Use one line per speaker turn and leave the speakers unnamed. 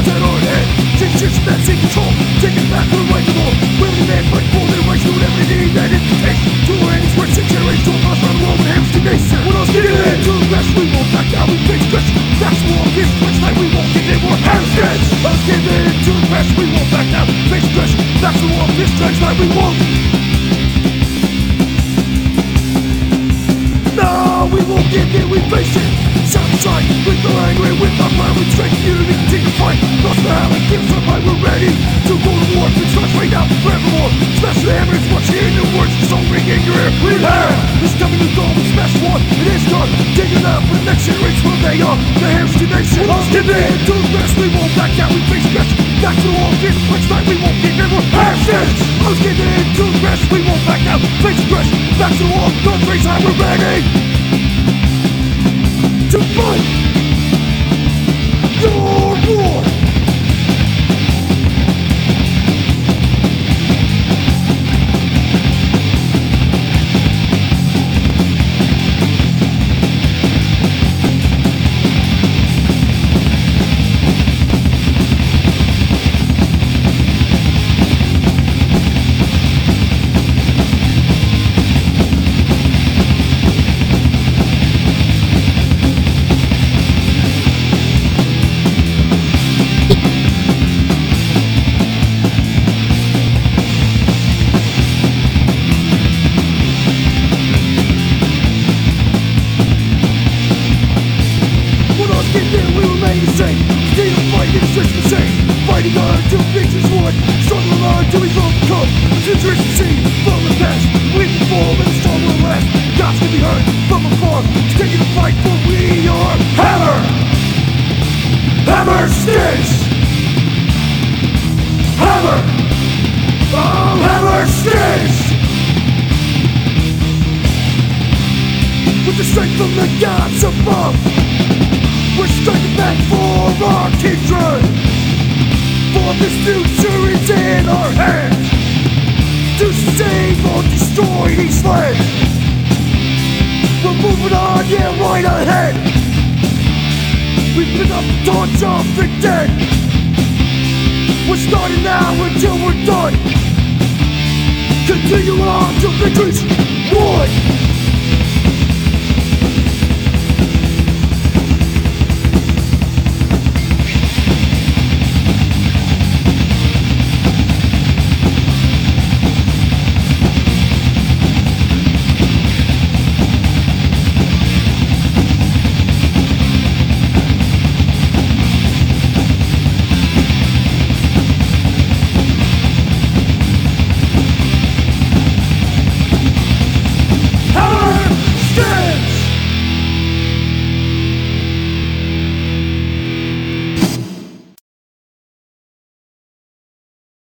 at our head. Teachers that take control, taking back the right to war. We'll be mad, fight for their rights, do whatever they need. That is the case. To our enemies, we're sick generations to us on the road with hands to nation. When us getting into the rest, we won't back down, we face pressure. That's war, this much like we won't get in more hamstretch. Us getting into the rest, we won't back down, face pressure. That's war, this much like we won't. No, we won't give in, we face it. Sunshine, with the angry, with our fire, with strength, unity, continue to fight. Lost the hell and give some fight, we're ready to go to war. We trust right now, forevermore. Smash the hammer, it's watching in your words, so ring in your ear. We have this coming to go, we smash one, it is done. Take it out for the next generation, where they are. The hamster nation, let's give in to the rest, we won't back down, we face pressure. Back to the wall, this much time, we won't give in more hamsters. Let's give in to the rest, we won't back down, face pressure. Back to the wall, gun raise high, we're ready to fight your war. Fighting on till victory's won, struggling on till we overcome. The future is seen from the past, we can fall and strong will last. God's can be heard from afar, taking the fight for we are Hammer! Hammer Stitch! Hammer! Oh, Hammer Stitch! With the strength from the gods above, we're striking back for our kindred. For this future is in our hands, to save or destroy these lands. We're moving on, yeah, right ahead. We pick up the torch of the dead. We're starting now until we're done. Continue on till victory's won.